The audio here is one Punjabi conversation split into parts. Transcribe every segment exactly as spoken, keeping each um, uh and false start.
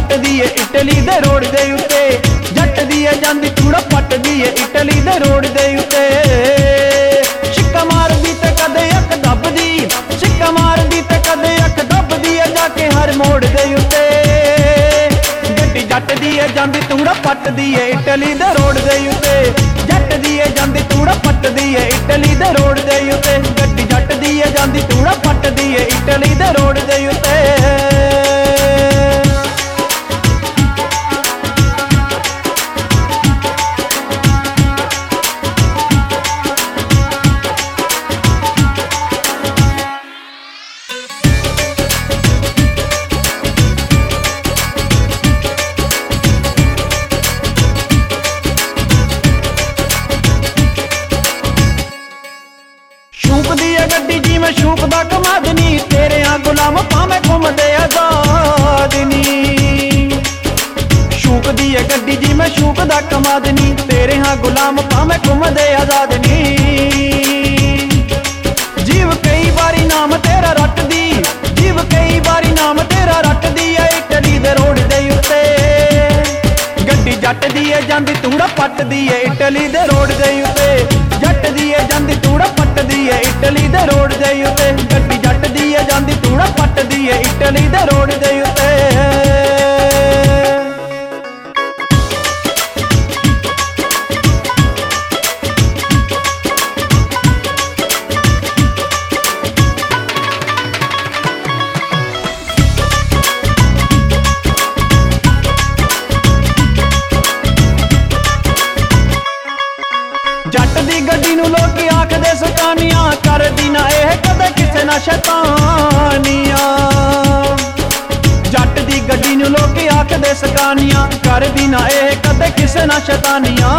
ਪੱਟਦੀ ਏ ਇਟਲੀ ਦੇ ਰੋਡ ਦੇ ਉੱਤੇ, ਜੱਟ ਦੀ ਏ ਜਾਂਦੀ ਤੂੜਾ ਪੱਟਦੀ ਏ ਇਟਲੀ ਦੇ ਰੋਡ ਦੇ ਉੱਤੇ। ਛਿੱਕਾ ਮਾਰਦੀ ਤੇ ਕਦੇ ਅੱਖ ਦੱਬਦੀ, ਛਿੱਕਾ ਮਾਰਦੀ ਤੇ ਕਦੇ ਅੱਖ ਦੱਬਦੀ ਏ ਜਾ ਕੇ ਹਰ ਮੋੜ ਦੇ ਉੱਤੇ। ਗੱਡੀ ਜੱਟ ਦੀ ਏ ਜਾਂਦੀ ਤੂੜਾ ਪੱਟਦੀ ਏ ਇਟਲੀ ਦੇ ਰੋਡ ਦੇ ਉੱਤੇ, ਜੱਟ ਦੀ ਏ ਜਾਂਦੀ ਤੂੜਾ ਪੱਟਦੀ ਏ ਇਟਲੀ ਦੇ ਰੋਡ ਦੇ ਉੱਤੇ। ਗੱਡੀ ਜੱਟ ਦੀ ਏ ਜਾਂਦੀ ਤੂੜਾ ਪੱਟਦੀ ਏ ਇਟਲੀ ਦੇ ਰੋਡ ਦੇ ਉੱਤੇ। ਸ਼ੂਕਦੀ ਏ ਗੱਡੀ ਜਿਵੇਂ ਸ਼ੂਕ ਦਾ ਕਮਾਦਨੀ, ਤੇਰਿਆਂ ਗੁਲਾਮ ਭਾਵੇਂ ਘੁੰਮਦੇ ਆਜ਼ਾਦ ਨੀ। ਸ਼ੂਕਦੀ ਏ ਗੱਡੀ ਜਿਵੇਂ ਸ਼ੂਕ ਦਾ ਕਮਾਦਨੀ, ਤੇਰਿਆਂ ਗੁਲਾਮ ਭਾਵੇਂ ਘੁੰਮਦੇ ਆਜ਼ਾਦ ਨੀ। ਜੀਵ ਕਈ ਵਾਰੀ ਨਾਮ ਤੇਰਾ ਰੱਟਦੀ, ਜੀਵ ਕਈ ਵਾਰੀ ਨਾਮ ਤੇਰਾ ਰੱਟਦੀ ਏ ਇਟਲੀ ਦੇ ਰੋਡ ਦੇ ਉੱਤੇ। ਗੱਡੀ ਜੱਟ ਦੀ ਏ ਜਾਂਦੀ ਤੂੜਾ ਪੱਟਦੀ ਏ ਇਟਲੀ ਦੇ ਰੋਡ ਦੇ ਉੱਤੇ, ਜੱਟ ਦੀ ਏ ਜਾਂਦੀ ਤੂੜਾ ਪੱਟਦੀ ਏ ਇਟਲੀ ਦੇ ਰੋਡ ਦੇ ਉੱਤੇ। ਗੱਡੀ ਜੱਟ ਦੀ ਏ ਜਾਂਦੀ ਤੂੜਾ ਪੱਟਦੀ ਏ ਇਟਲੀ ਦੇ ਰੋਡ ਦੇ ਉੱਤੇ। ਜੱਟ ਦੀ ਗੱਡੀ ਨੂੰ ਲੋਕੀ ਆਖਦੇ ਸਕਾਨੀਆਂ, ਕਰਦੀ ਨਾ ਇਹ ਕਦੇ ਕਿਸੇ ਨਾ ਸ਼ੈਤਾਨੀਆਂ। ਜੱਟ ਦੀ ਗੱਡੀ ਨੂੰ ਲੋਕੀ ਆਖਦੇ ਸਕਾਨੀਆਂ, ਕਰਦੀ ਨਾ ਇਹ ਕਦੇ ਕਿਸੇ ਨਾ ਸ਼ੈਤਾਨੀਆਂ।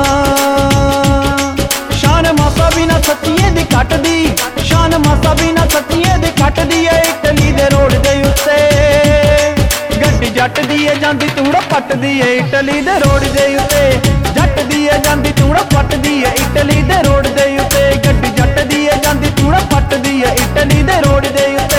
ਸ਼ਾਨ ਮਾਸਾ ਵੀ ਨਾ ਸੱਚੀਏ ਦੀ ਘਟਦੀ, ਸ਼ਾਨ ਮਾਸਾ ਵੀ ਨਾ ਸੱਚੀਏ ਦੀ ਘਟਦੀ ਏ ਇਟਲੀ ਦੇ ਰੋਡ ਦੇ ਉੱਤੇ। ਗੱਡੀ ਜੱਟ ਦੀ ਏ ਜਾਂਦੀ ਤੂੜਾ ਪੱਟਦੀ ਏ ਇਟਲੀ ਦੇ ਰੋਡ ਦੇ ਉੱਤੇ, ਜੱਟ ਦੀ ਏ ਜਾਂਦੀ ਤੂੜਾ ਪੱਟਦੀ ਏ ਇਟਲੀ ਦੇ ਰੋਡ ਦੇ ਉੱਤੇ। ਗੱਡੀ ਜੱਟ ਦੀ ਏ ਜਾਂਦੀ ਤੂੜਾ ਪੱਟਦੀ ਏ ਇਟਲੀ ਦੇ ਰੋਡ ਦੇ ਉੱਤੇ।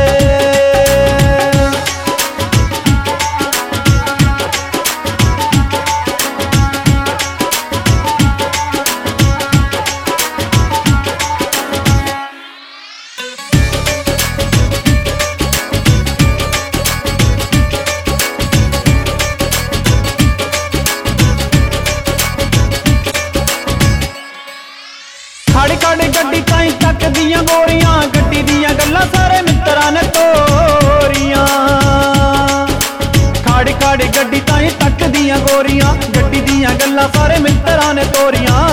ਖੜ ਖੜ ਗੱਡੀ ਤਾਈਂ ਤੱਕਦੀਆਂ ਗੋਰੀਆਂ, ਗੱਡੀ ਦੀਆਂ ਗੱਲਾਂ ਸਾਰੇ ਮਿੱਤਰਾਂ ਨੇ ਤੋਰੀਆਂ। ਖੜ ਖੜ ਗੱਡੀ ਤਾਈਂ ਤੱਕਦੀਆਂ ਗੋਰੀਆਂ, ਗੱਡੀ ਦੀਆਂ ਗੱਲਾਂ ਸਾਰੇ ਮਿੱਤਰਾਂ ਨੇ ਤੋਰੀਆਂ।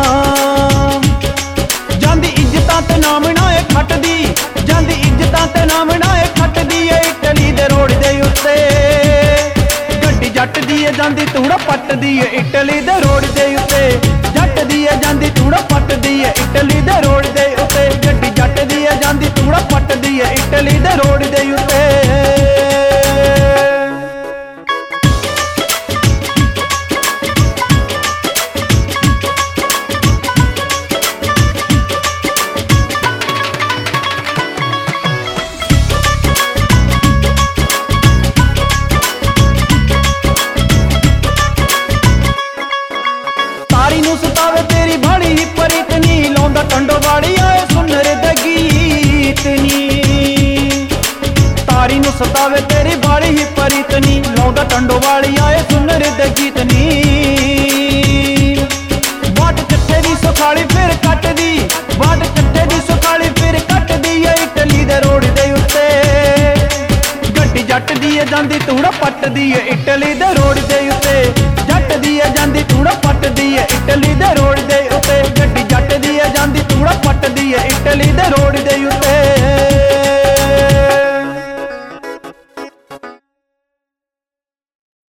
ਜਾਂਦੀ ਇੱਜ਼ਤਾਂ ਤੇ ਨਾਮ ਨਾ ਏ ਖੱਟਦੀ, ਜਾਂਦੀ ਇੱਜ਼ਤਾਂ ਤੇ ਨਾਮ ਨਾ ਏ ਖੱਟਦੀ ਏ ਇਟਲੀ ਦੇ ਰੋਡ ਦੇ ਉੱਤੇ। ਗੱਡੀ ਜੱਟ ਦੀ ਏ ਜਾਂਦੀ ਤੂੜਾ ਪੱਟਦੀ ਏ ਇਟਲੀ ਦੇ ਰੋਡ ਦੇ ਉੱਤੇ, ਜੱਟ ਦੀ ਏ ਜਾਂਦੀ ਤੂੜਾ ਪੱਟਦੀ ਏ ਇਟਲੀ ਦੇ ਰੋਡ ਦੇ ਉੱਤੇ। ਗੱਡੀ ਜੱਟ ਦੀ ਏ ਜਾਂਦੀ ਤੂੜਾ ਪੱਟਦੀ ਏ ਇਟਲੀ ਦੇ ਰੋਡ ਦੇ ਉੱਤੇ। ਤਾਰੀ ਨੂੰ ਸਤਾਵੇ ਤੇਰੀ ਬਾੜੀ ਹੀ ਪਰੀਤ ਨੀ, ਲਾਉਂਦਾ ਟੰਡੋ ਵਾਲੀ ਆਏ ਸੁਨਰ ਦੇ ਗੀਤ ਨੀ। ਤਾਰੀ ਨੂੰ ਸਤਾਵੇ ਤੇਰੀ ਬਾੜੀ ਹੀ ਪਰੀਤ ਨੀ, ਲਾਉਂਦਾ ਟੰਡੋ ਵਾਲੀ ਆਏ ਸੁਨਰ ਦੇ ਗੀਤ